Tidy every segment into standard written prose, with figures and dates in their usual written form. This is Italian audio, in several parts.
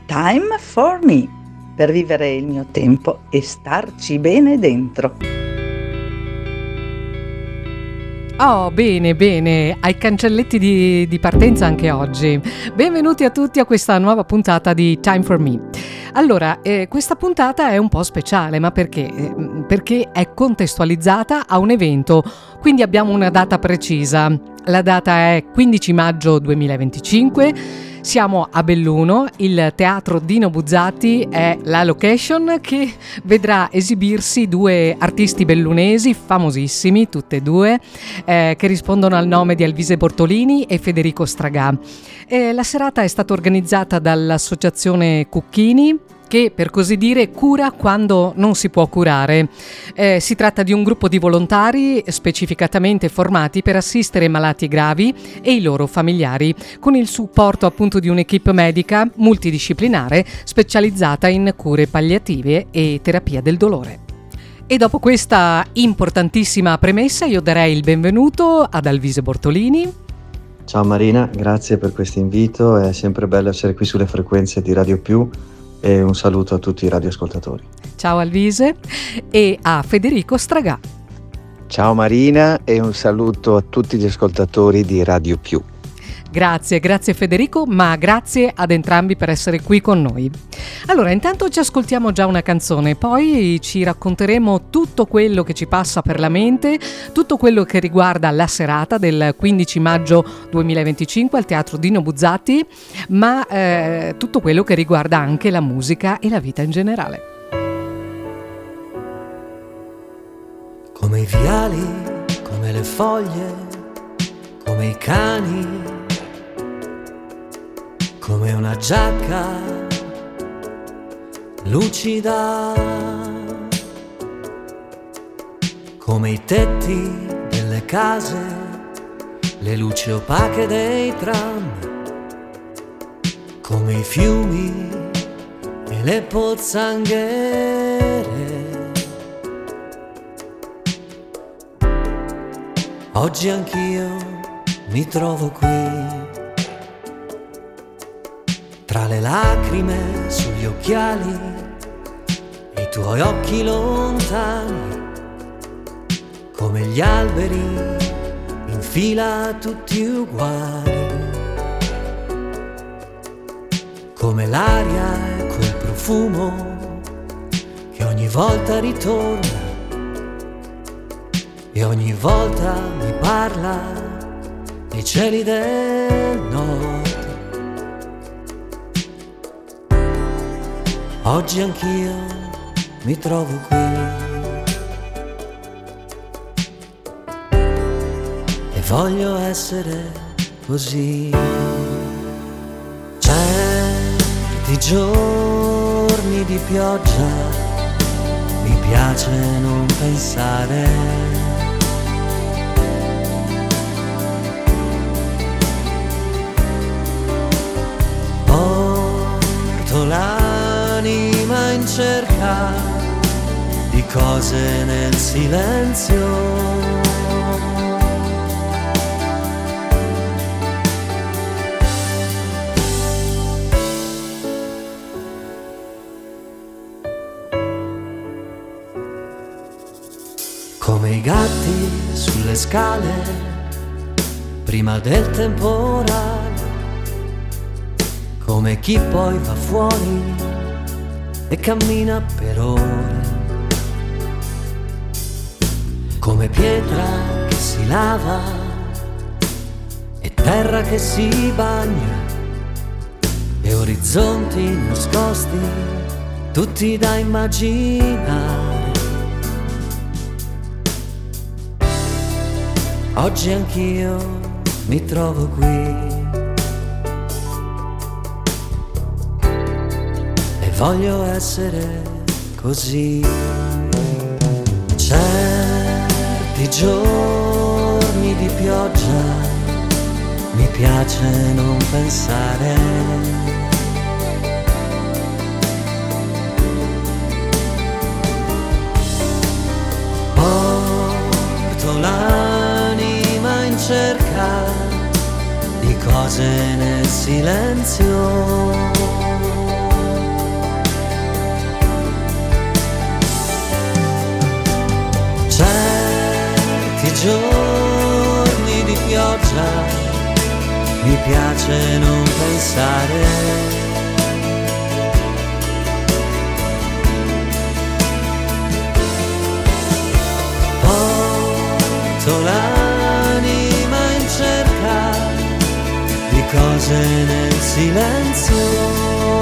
Time for me, per vivere il mio tempo e starci bene dentro. Oh, bene, bene, ai cancelletti di partenza anche oggi. Benvenuti a tutti a questa nuova puntata di Time for Me. Allora, questa puntata è un po' speciale, ma perché? Perché è contestualizzata a un evento, quindi abbiamo una data precisa. La data è 15 maggio 2025. Siamo a Belluno, il teatro Dino Buzzati è la location che vedrà esibirsi due artisti bellunesi famosissimi, tutte e due, che rispondono al nome di Alvise Bortolini e Federico Stragà. La serata è stata organizzata dall'associazione Cucchini, che per così dire cura quando non si può curare. Si tratta di un gruppo di volontari specificatamente formati per assistere malati gravi e i loro familiari, con il supporto appunto di un'equipe medica multidisciplinare specializzata in cure palliative e terapia del dolore. E dopo questa importantissima premessa io darei il benvenuto ad Alvise Bortolini. Ciao Marina, grazie per questo invito, è sempre bello essere qui sulle frequenze di Radio Più. E un saluto a tutti i radioascoltatori. Ciao Alvise. E a Federico Stragà. Ciao Marina e un saluto a tutti gli ascoltatori di Radio Più. Grazie Federico, ma grazie ad entrambi per essere qui con noi. Allora, intanto ci ascoltiamo già una canzone, poi ci racconteremo tutto quello che ci passa per la mente, tutto quello che riguarda la serata del 15 maggio 2025 al Teatro Dino Buzzati, ma tutto quello che riguarda anche la musica e la vita in generale. Come i viali, come le foglie, come i cani, come una giacca lucida, come i tetti delle case, le luci opache dei tram, come i fiumi e le pozzanghere. Oggi anch'io mi trovo qui, tra le lacrime sugli occhiali e i tuoi occhi lontani, come gli alberi in fila tutti uguali, come l'aria e quel profumo che ogni volta ritorna e ogni volta mi parla nei cieli del nord. Oggi anch'io mi trovo qui e voglio essere così. Certi giorni di pioggia mi piace non pensare, porto l'anima in cerca di cose nel silenzio. Come i gatti sulle scale prima del temporale, come chi poi va fuori e cammina per ore, come pietra che si lava e terra che si bagna e orizzonti nascosti tutti da immaginare. Oggi anch'io mi trovo qui e voglio essere così. Certi giorni di pioggia mi piace non pensare, porto l'anima in cerca di cose nel silenzio. pioggia, mi piace non pensare. Porto l'anima in cerca di cose nel silenzio.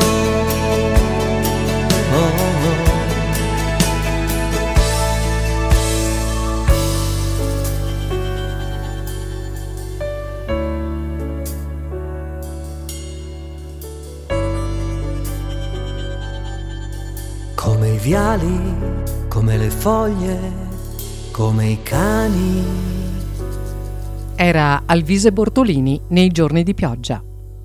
Come i viali, come le foglie, come i cani. Era Alvise Bortolini nei giorni di pioggia.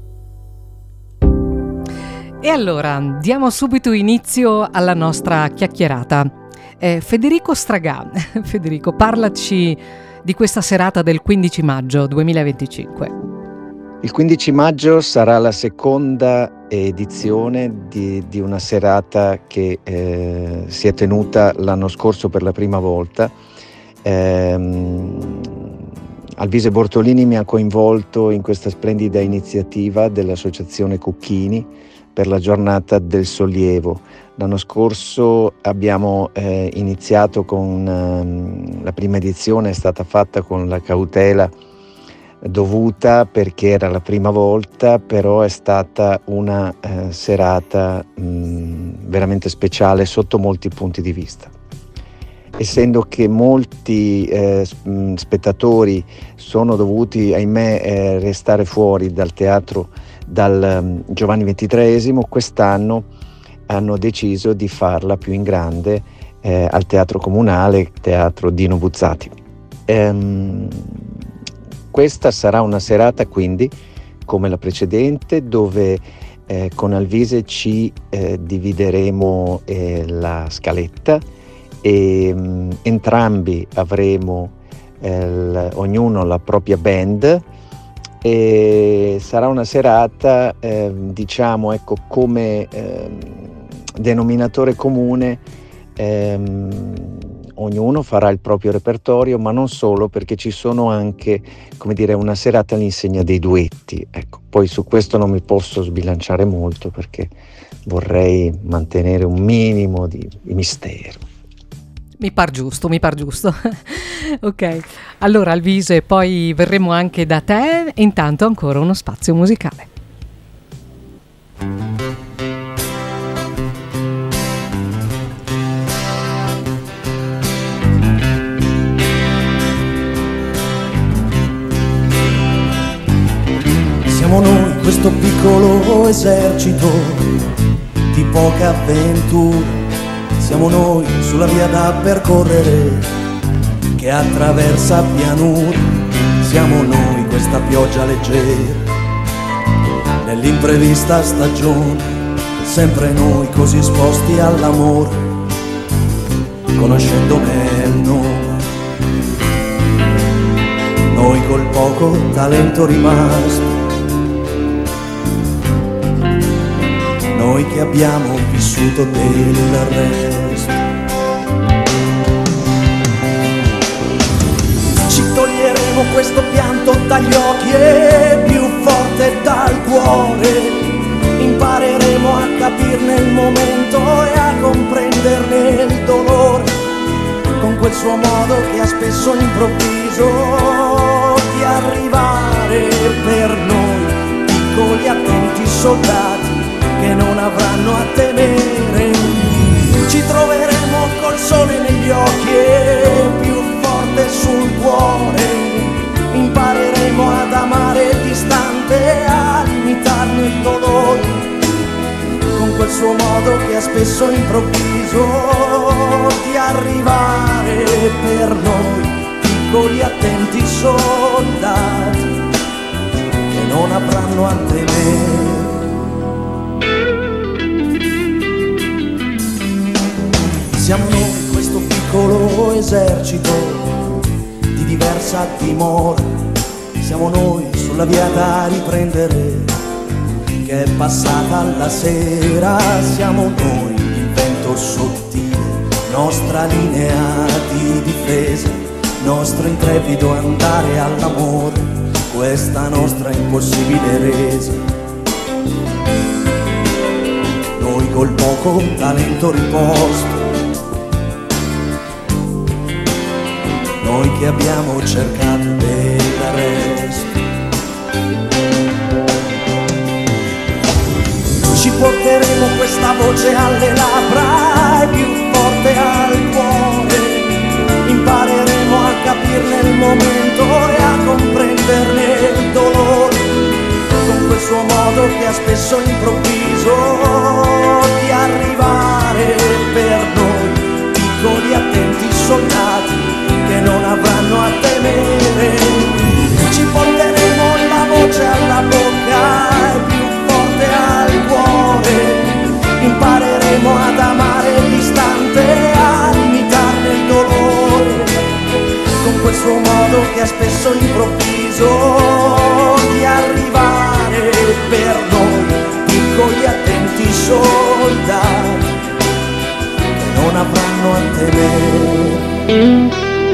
E allora diamo subito inizio alla nostra chiacchierata. Federico Stragà, Federico, parlaci di questa serata del 15 maggio 2025. Il 15 maggio sarà la seconda edizione di una serata che si è tenuta l'anno scorso per la prima volta. Alvise Bortolini mi ha coinvolto in questa splendida iniziativa dell'Associazione Cucchini per la giornata del sollievo. L'anno scorso abbiamo iniziato con la prima edizione, è stata fatta con la cautela dovuta perché era la prima volta, però è stata una serata veramente speciale sotto molti punti di vista. Essendo che molti spettatori sono dovuti, ahimè, restare fuori dal teatro dal Giovanni XXIII, quest'anno hanno deciso di farla più in grande al Teatro Comunale, Teatro Dino Buzzati. Questa sarà una serata quindi, come la precedente, dove con Alvise ci divideremo la scaletta e entrambi avremo ognuno la propria band e sarà una serata diciamo, ecco, come denominatore comune ognuno farà il proprio repertorio, ma non solo, perché ci sono anche, come dire, una serata all'insegna dei duetti. Ecco, poi su questo non mi posso sbilanciare molto perché vorrei mantenere un minimo di mistero. Mi par giusto. Ok, allora Alvise, poi verremo anche da te. Intanto ancora uno spazio musicale. Siamo noi questo piccolo esercito di poche avventure. Siamo noi sulla via da percorrere che attraversa pianure. Siamo noi questa pioggia leggera nell'imprevista stagione. Sempre noi così esposti all'amore, conoscendone il nome. Noi col poco talento rimasto, noi che abbiamo vissuto del resto. Ci toglieremo questo pianto dagli occhi e più forte dal cuore. Impareremo a capirne il momento e a comprenderne il dolore, con quel suo modo che ha spesso improvviso di arrivare per noi, piccoli attenti soldati che non avranno a temere. Ci troveremo col sole negli occhi e più forte sul cuore. Impareremo ad amare distante, a limitarne il dolore, con quel suo modo che ha spesso improvviso di arrivare per noi, piccoli attenti soldati che non avranno a temere. Siamo noi questo piccolo esercito di diversa dimora. Siamo noi sulla via da riprendere che è passata la sera. Siamo noi il vento sottile, nostra linea di difesa, nostro intrepido andare all'amore, questa nostra impossibile resa. Noi col poco talento riposto, noi che abbiamo cercato dell'arresto. Ci porteremo questa voce alle labbra e più forte al cuore. Impareremo a capirne il momento e a comprenderne il dolore, con quel suo modo che ha spesso improvviso di arrivare per noi, piccoli attenti soldati che non avranno a temere. Ci porteremo la voce alla bocca e più forte al cuore. Impareremo ad amare l'istante, a imitarne il dolore, con quel suo modo che ha spesso improvviso di arrivare per noi, piccoli attenti soldati che non avranno a temere.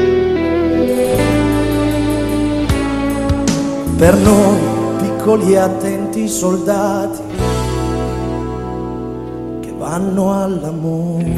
Per noi, piccoli attenti soldati che vanno all'amore.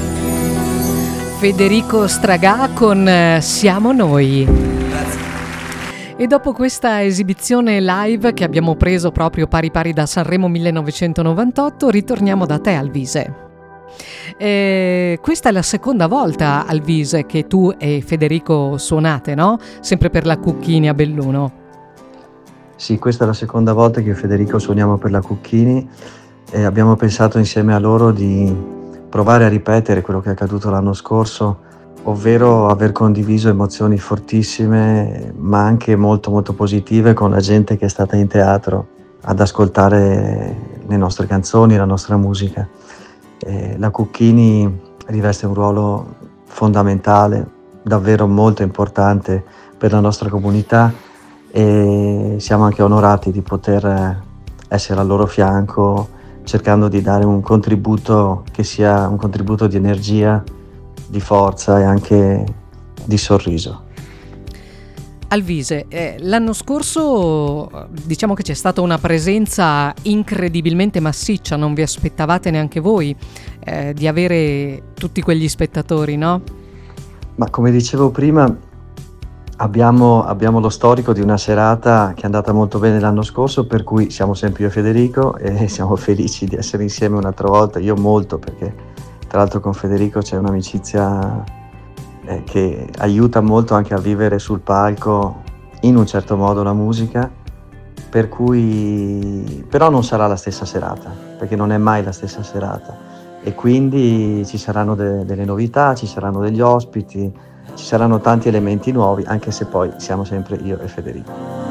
Federico Stragà con Siamo Noi. Grazie. E dopo questa esibizione live che abbiamo preso proprio pari pari da Sanremo 1998, ritorniamo da te, Alvise. Questa è la seconda volta, Alvise, che tu e Federico suonate, no? Sempre per la Cucchini a Belluno. Sì, questa è la seconda volta che io e Federico suoniamo per la Cucchini e abbiamo pensato insieme a loro di provare a ripetere quello che è accaduto l'anno scorso, ovvero aver condiviso emozioni fortissime ma anche molto molto positive con la gente che è stata in teatro ad ascoltare le nostre canzoni, la nostra musica. La Cucchini riveste un ruolo fondamentale, davvero molto importante per la nostra comunità e siamo anche onorati di poter essere al loro fianco, cercando di dare un contributo che sia un contributo di energia, di forza e anche di sorriso. Alvise, l'anno scorso diciamo che c'è stata una presenza incredibilmente massiccia, non vi aspettavate neanche voi di avere tutti quegli spettatori, no? Ma come dicevo prima, abbiamo lo storico di una serata che è andata molto bene l'anno scorso, per cui siamo sempre io e Federico e siamo felici di essere insieme un'altra volta, io molto, perché tra l'altro con Federico c'è un'amicizia che aiuta molto anche a vivere sul palco in un certo modo la musica, per cui però non sarà la stessa serata, perché non è mai la stessa serata e quindi ci saranno delle novità, ci saranno degli ospiti, ci saranno tanti elementi nuovi, anche se poi siamo sempre io e Federico.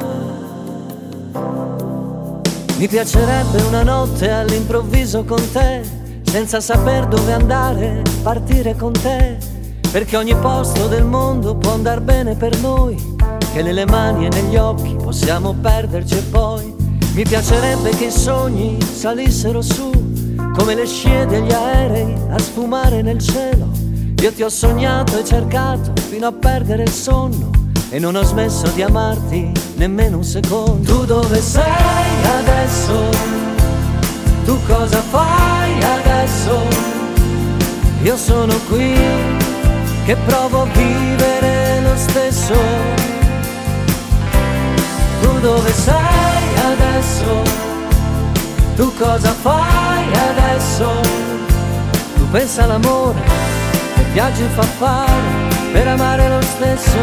Mi piacerebbe una notte all'improvviso con te, senza saper dove andare, partire con te, perché ogni posto del mondo può andar bene per noi, che nelle mani e negli occhi possiamo perderci e poi mi piacerebbe che i sogni salissero su, come le scie degli aerei a sfumare nel cielo. Io ti ho sognato e cercato fino a perdere il sonno e non ho smesso di amarti nemmeno un secondo. Tu dove sei adesso? Tu cosa fai adesso? Io sono qui che provo a vivere lo stesso. Tu dove sei adesso? Tu cosa fai adesso? Tu pensa all'amore, viaggi fa fare per amare lo stesso.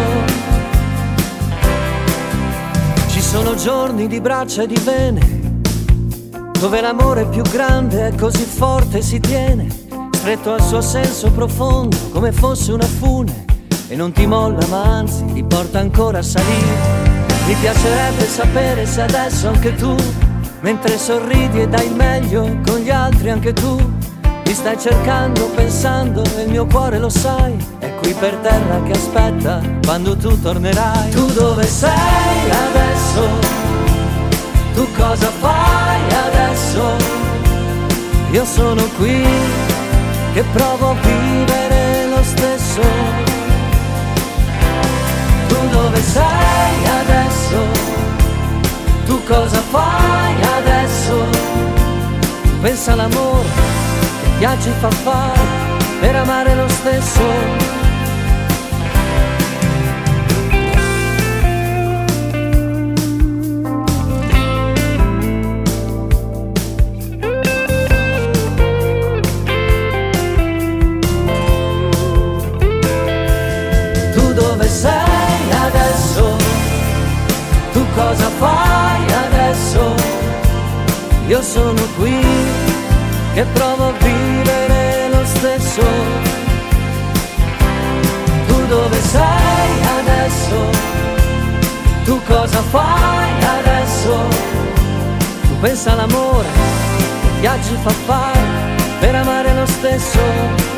Ci sono giorni di braccia e di vene, dove l'amore più grande è così forte e si tiene, stretto al suo senso profondo come fosse una fune, e non ti molla ma anzi ti porta ancora a salire. Mi piacerebbe sapere se adesso anche tu, mentre sorridi e dai il meglio con gli altri anche tu, mi stai cercando, pensando, e il mio cuore lo sai, è qui per terra che aspetta quando tu tornerai. Tu dove sei adesso? Tu cosa fai adesso? Io sono qui che provo a vivere lo stesso. Tu dove sei adesso? pensa all'amore che viaggi fa fare per amare lo stesso. Sei adesso, tu cosa fai adesso? Io sono qui che provo a vivere lo stesso. Tu dove sei adesso? Tu cosa fai adesso? Tu pensa all'amore che viaggi fa fare per amare lo stesso.